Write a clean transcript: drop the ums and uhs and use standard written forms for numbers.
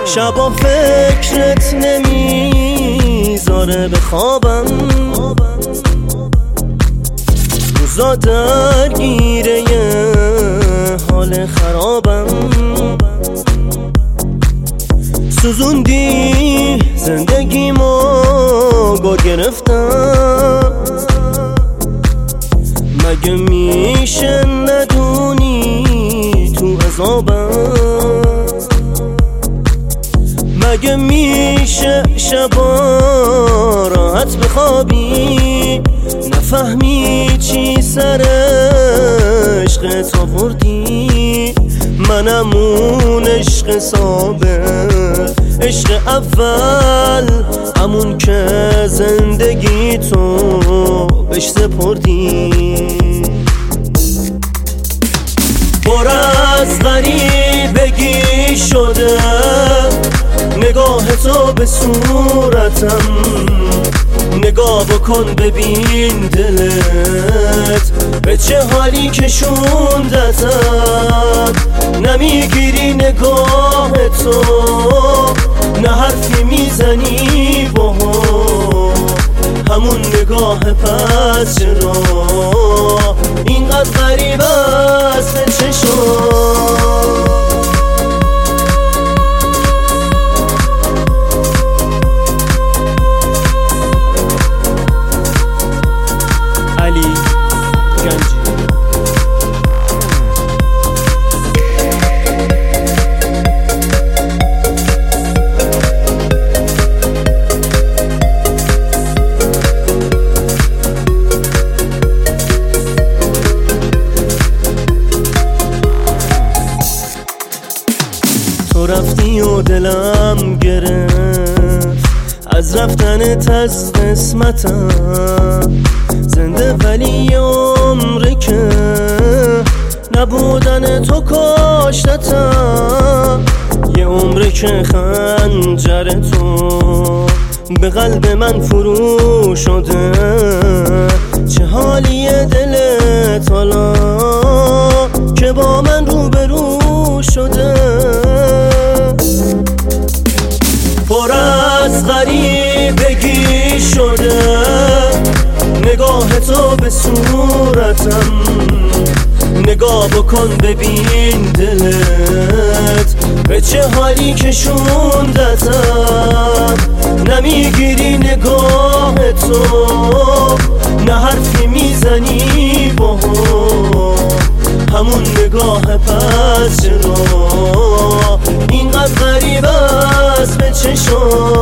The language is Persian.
شبا فکرت نمیذاره بخوابم، روزا درگیره حال خرابم. سوزوندی زندگیمو گل گرفتم، مگه میشه ندونی تو عذابم؟ مگه میشه شبا راحت بخوابی نفهمی چی سر عشقت آوردی؟ منم اون عشق ثابت، عشق اول، همون که زندگی تو بهش سپردی. پر از غریبگی شده نگاه تو به صورتم، نگاه بکن ببین دلت به چه حالی کشوندتم. نمیگیری نگاه تو، نه حرفی میزنی با همون نگاه، پس چرا اینقدر غریب است به چشم؟ تو رفتی و دلم گرفت از رفتنت از قسمتم، زنده ولی عمری که نبودن تو کاشتتم. یه عمری که خنجر تو به قلب من فرو شده، چه حالیه دلت حالا که با من روبرو شده؟ پر از غریبگی شده نگاه تو به صورتم، نگاه بکن ببین دلت به چه حالی کشوندتم. نمیگیری نگاه تو، نه حرفی میزنی با همون نگاه، پس چرا اینقدر غریب است به چشم؟